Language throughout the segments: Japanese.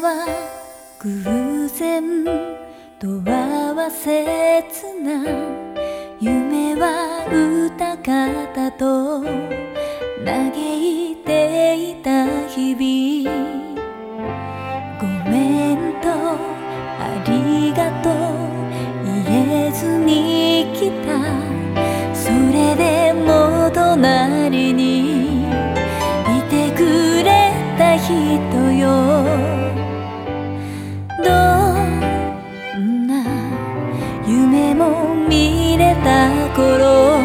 は偶然とは切な夢は歌方と嘆いていた日々、ごめんとありがとう言えずに来た。それでも隣にいてくれた人よ。どんな夢も見れた頃、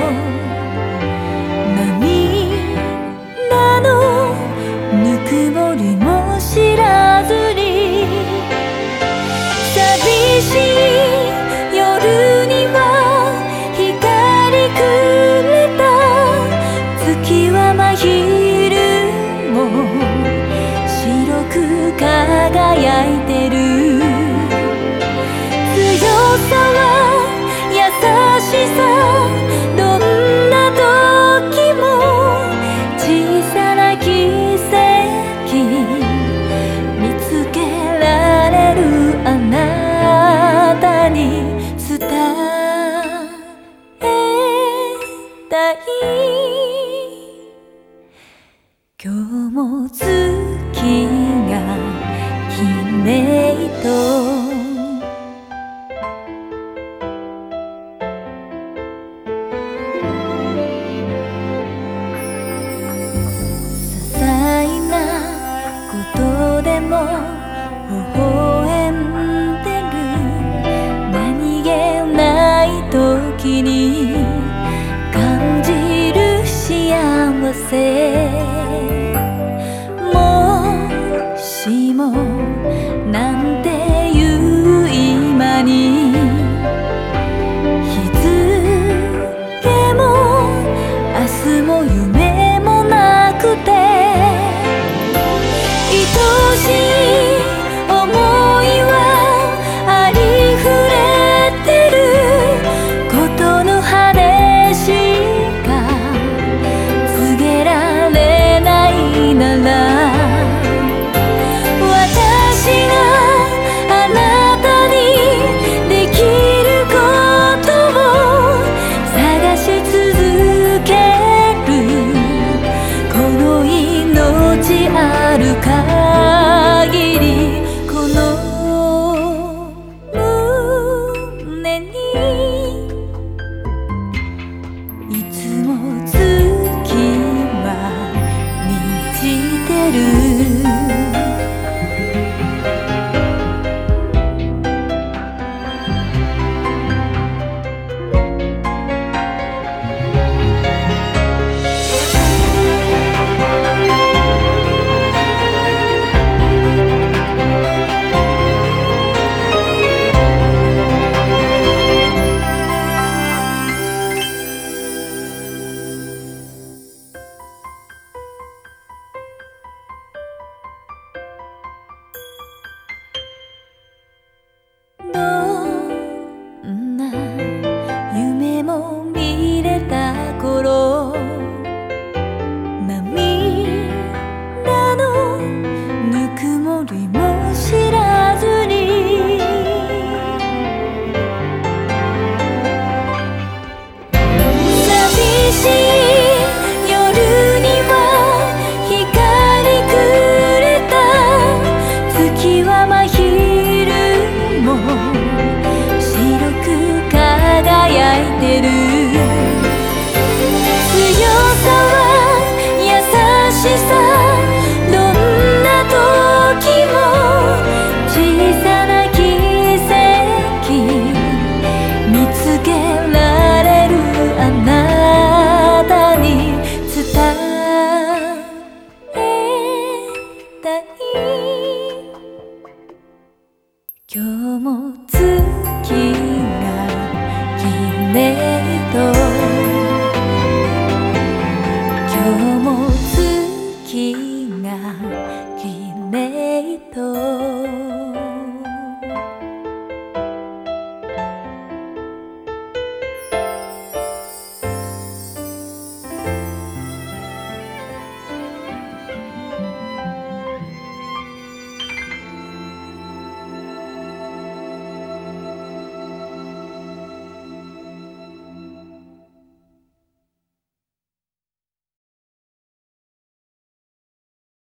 涙のぬくもりも知らずに、寂しい夜には光くれた。月は真昼も白く輝いてる。強さは優しさ、どんな時も小さな奇跡見つけられるあなたに伝えたい。今日も月がきめいとでも微笑んでる。何気ない時に感じる幸せ。もしもなんていう今に日付も明日も夢もなくて、愛しい想いはありふれてることの葉でしか告げられないなら、私があなたにできることを探し続ける。この命ある限りこの胸にいつも月は満ちてる。どんな夢も見れた頃、涙のぬくもりも知らずに、寂しい夜には光くれた。月は真昼も白く輝いてる。